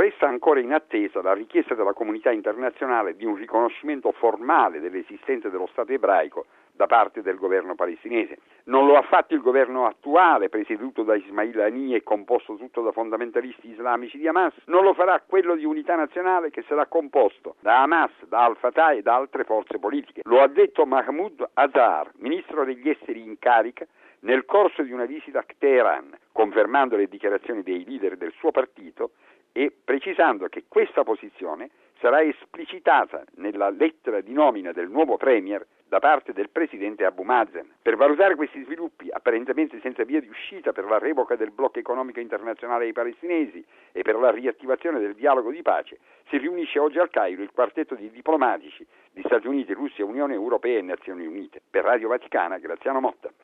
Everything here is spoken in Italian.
Resta ancora in attesa la richiesta della comunità internazionale di un riconoscimento formale dell'esistenza dello Stato ebraico da parte del governo palestinese. Non lo ha fatto il governo attuale, presieduto da Ismail Haniyeh e composto tutto da fondamentalisti islamici di Hamas, non lo farà quello di Unità Nazionale, che sarà composto da Hamas, da Al-Fatah e da altre forze politiche. Lo ha detto Mahmoud Azhar, ministro degli esteri in carica, nel corso di una visita a Teheran, confermando le dichiarazioni dei leader del suo partito e precisando che questa posizione sarà esplicitata nella lettera di nomina del nuovo premier da parte del presidente Abu Mazen. Per valutare questi sviluppi, apparentemente senza via di uscita per la revoca del blocco economico internazionale ai palestinesi e per la riattivazione del dialogo di pace, si riunisce oggi al Cairo il quartetto di diplomatici di Stati Uniti, Russia, Unione Europea e Nazioni Unite. Per Radio Vaticana, Graziano Motta.